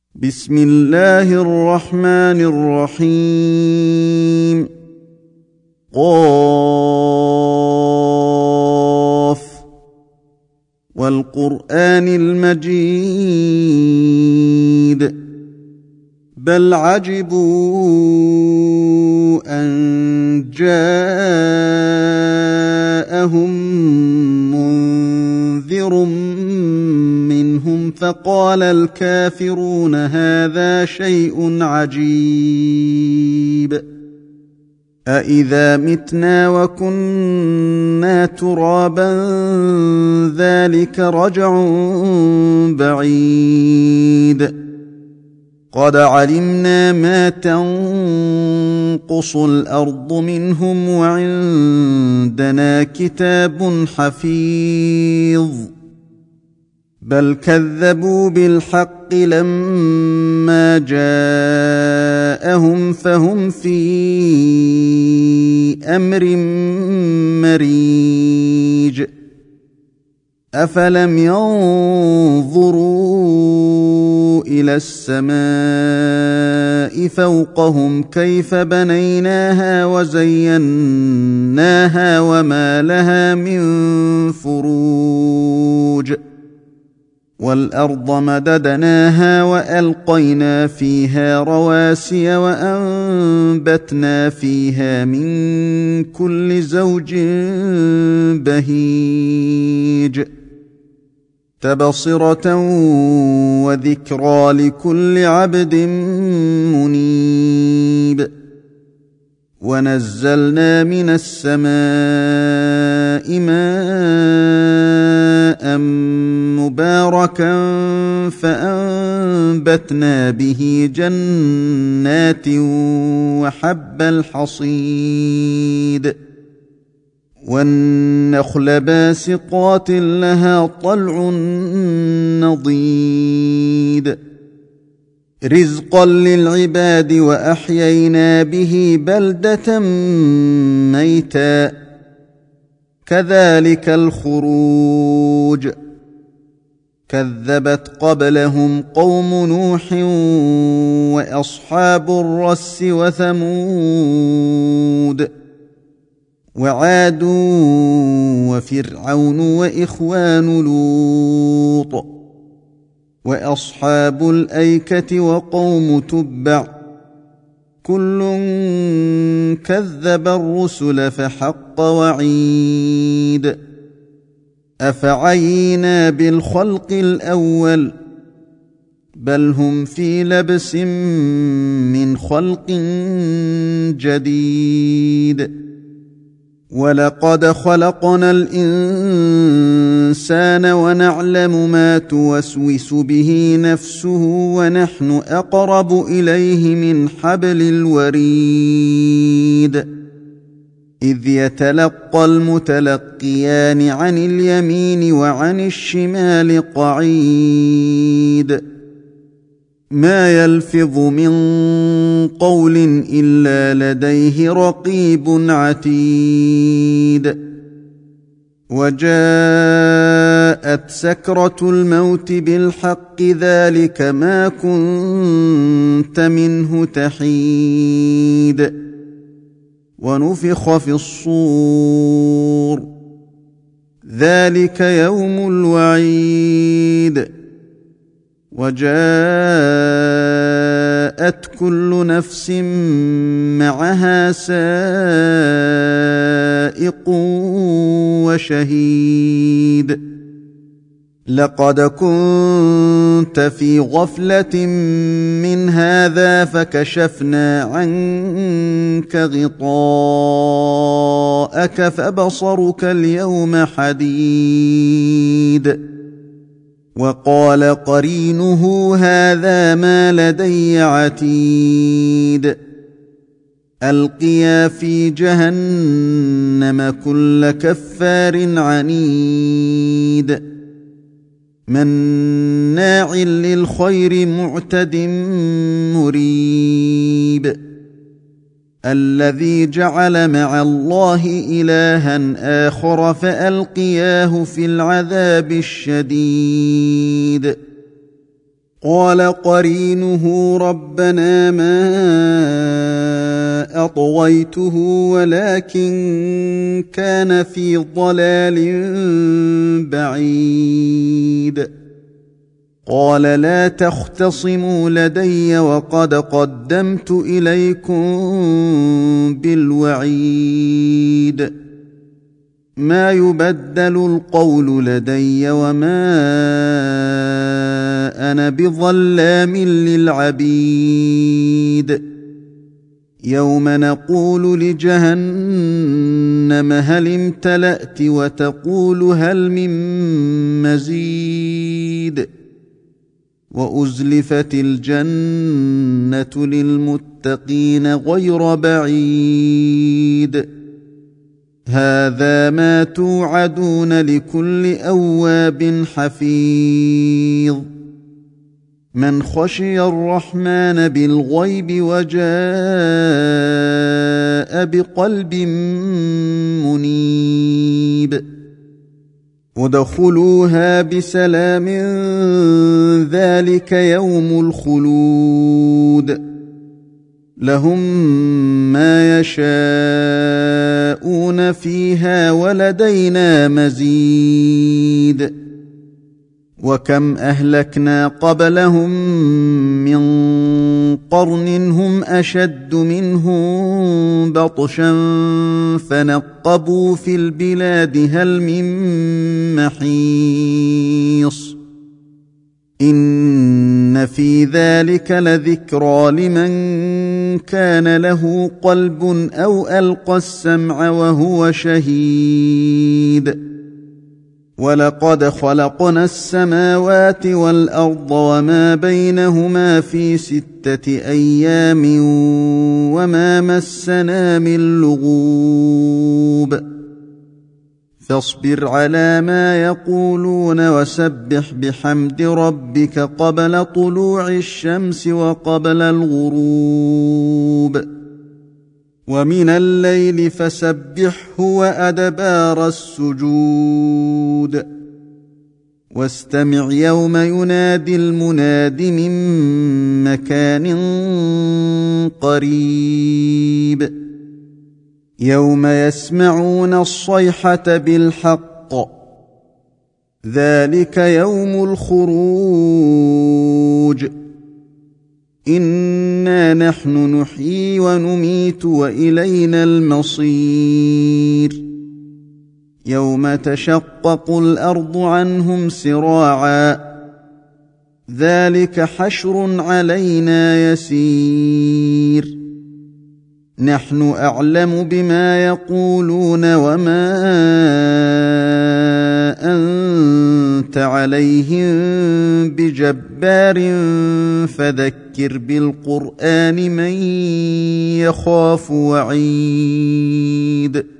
بسم الله الرحمن الرحيم. قاف والقرآن المجيد بل عجبوا أن جاءهم منذر منهم فقال الكافرون هذا شيء عجيب أإذا متنا وكنا ترابا ذلك رجع بعيد قد علمنا ما تنقص الأرض منهم وعندنا كتاب حفيظ بل كذبوا بالحق لما جاءهم فهم في أمر مريج أفلم ينظروا إلى السماء فوقهم كيف بنيناها وزيناها وما لها من فروج والأرض مددناها وألقينا فيها رواسي وأنبتنا فيها من كل زوج بهيج تبصرة وذكرى لكل عبد منيب ونزلنا من السماء ماء مباركا فأنبتنا به جنات وحب الحصيد والنخل باسقات لها طلع نضيد رزقا للعباد وأحيينا به بلدة ميتا كذلك الخروج كذبت قبلهم قوم نوح وأصحاب الرس وثمود وعاد وفرعون وإخوان لوط وأصحاب الأيكة وقوم تبع كل كذب الرسل فحق وعيد أفعينا بالخلق الأول بل هم في لبس من خلق جديد ولقد خلقنا الإنسان ونعلم ما توسوس به نفسه ونحن أقرب إليه من حبل الوريد إذ يتلقى المتلقيان عن اليمين وعن الشمال قعيد ما يلفظ من قول إلا لديه رقيب عتيد وجاءت سكرة الموت بالحق ذلك ما كنت منه تحيد ونفخ في الصور ذلك يوم الوعيد وجاءت كل نفس معها سائق وشهيد لقد كنت في غفلة من هذا فكشفنا عنك غطاءك فبصرك اليوم حديد وقال قرينه هذا ما لدي عتيد ألقيا في جهنم كل كفار عنيد مناع للخير معتد مريب الذي جعل مع الله إلها آخر فألقياه في العذاب الشديد قال قرينه ربنا ما أطغيته ولكن كان في ضلال بعيد. قال لا تختصموا لدي وقد قدمت إليكم بالوعيد. ما يبدل القول لدي وما أنا بظلام للعبيد. يوم نقول لجهنم هل امتلأت وتقول هل من مزيد. وأزلفت الجنة للمتقين غير بعيد. هذا ما توعدون لكل أواب حفيظ. من خشي الرحمن بالغيب وجاء بقلب منيب. ادخلوها بسلام ذلك يوم الخلود. لهم ما يشاءون فيها ولدينا مزيد. وكم أهلكنا قبلهم من قرن هم أشد منهم بطشا فنقبوا في البلاد هل من محيص. إن في ذلك لذكرى لمن كان له قلب أو ألقى السمع وهو شهيد. ولقد خلقنا السماوات والأرض وما بينهما في 6 أيام وما مسنا من لغوب. فاصبر على ما يقولون وسبح بحمد ربك قبل طلوع الشمس وقبل الغروب. ومن الليل فسبحه وأدبار السجود. واستمع يوم ينادي المناد من مكان قريب. يوم يسمعون الصيحة بالحق ذلك يوم الخروج. إنا نحن نحيي ونميت وإلينا المصير. يوم تشقق الأرض عنهم سراعا ذلك حشر علينا يسير. نحن أعلم بما يقولون وما أنت عليهم بجبار فذكر بالقرآن من يخاف وعيد.